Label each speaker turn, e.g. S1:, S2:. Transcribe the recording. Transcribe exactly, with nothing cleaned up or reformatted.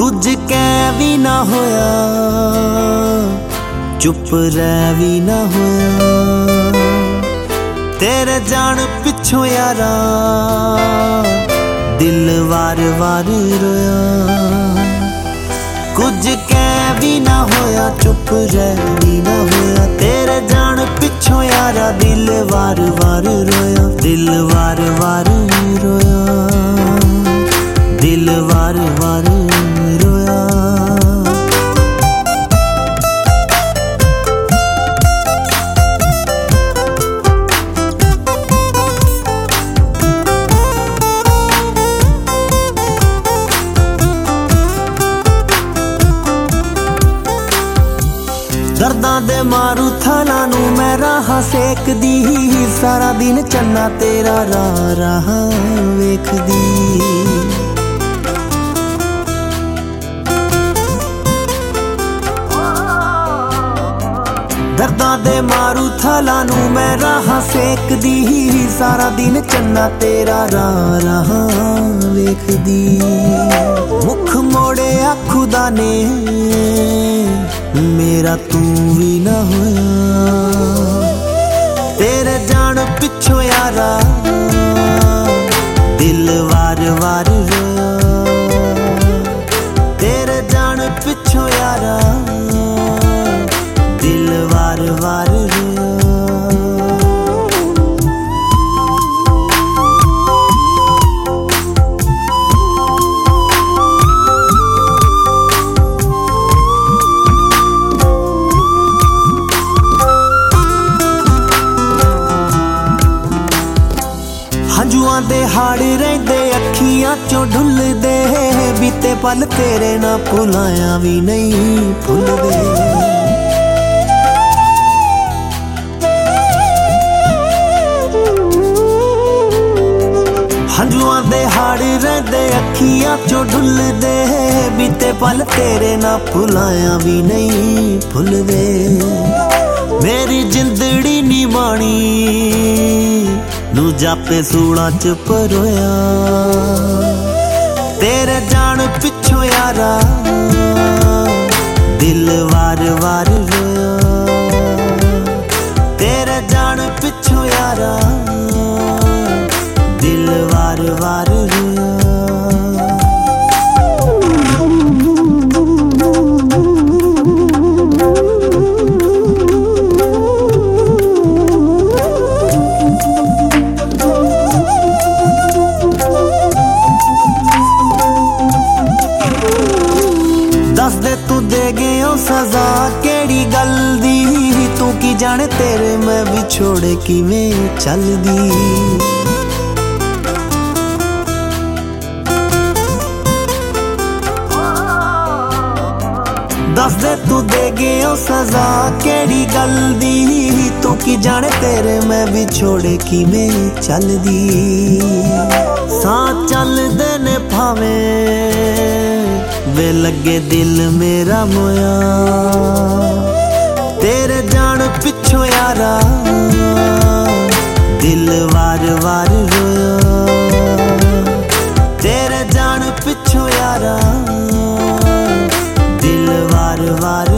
S1: कुछ कह भी ना होया, चुप रह भी ना होया। तेरे जान पिछों यारा दिल वार वार रोया। कुछ कह भी ना होया, चुप रह भी ना होया। तेरे जान पिछों यारा दिल वार वार रोया। दिल वार वार रोया, दिल वार वार रोया। दर्दां दे मारू थाला नू मैं राह सेकदी, सारा दिन चन्ना तेरा राह राह वेखदी। दर्दां दे मारू थाला नू मैं राह सेकदी, सारा दिन चन्ना तेरा राह राह वेखदी। मुख मोड़िया खुदा ने मेरा तू भी ना होया। तेरे जान पिछों यारा दिल वार वार रोया। तेरे जान पिछों यारा दिल वार वार रोया। हंजुआं दे हाड़ रहिंदे अखियां चों ढुलदे, बीते पल तेरे ना भुलाया भी नहीं भुलदे। हंजुआं दे हाड़ रहिंदे अखियां चों ढुलदे, बीते पल तेरे ना भुलाया भी नहीं भुलदे। मेरी जिंदड़ी नी बाणी नू जापे सूड़ा च परोया। तेरे जान पिछों यारा दिल वार वार रोया। तेरे जान पिछों यारा दिल वार वार रोया। दस दे तू दे गए सजा केड़ी गल दी, तू की जाने तेरे मैं विछोड़े किवें चलदी। दस दे तू दे गए सजा केड़ी गल दी, तू की जाने तेरे मैं विछोड़े किवें चलदी। सां चलदे ने भावें वे लगे दिल मेरा मोया। तेरे जान पिछों यारा दिल वार वार रोया। तेरे जान पिछों यारा दिल वार वार